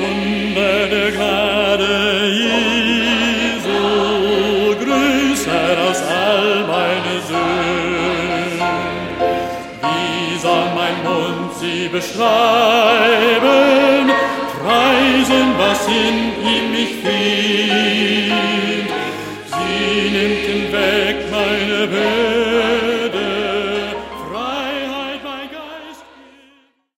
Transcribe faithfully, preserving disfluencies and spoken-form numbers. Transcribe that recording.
Wunder der Gnade Jesu, größer als all meine Sünden. Wie soll mein Mund sie beschreiben, preisen, was in ihm mich find? Sie nimmt hinweg meine Welt,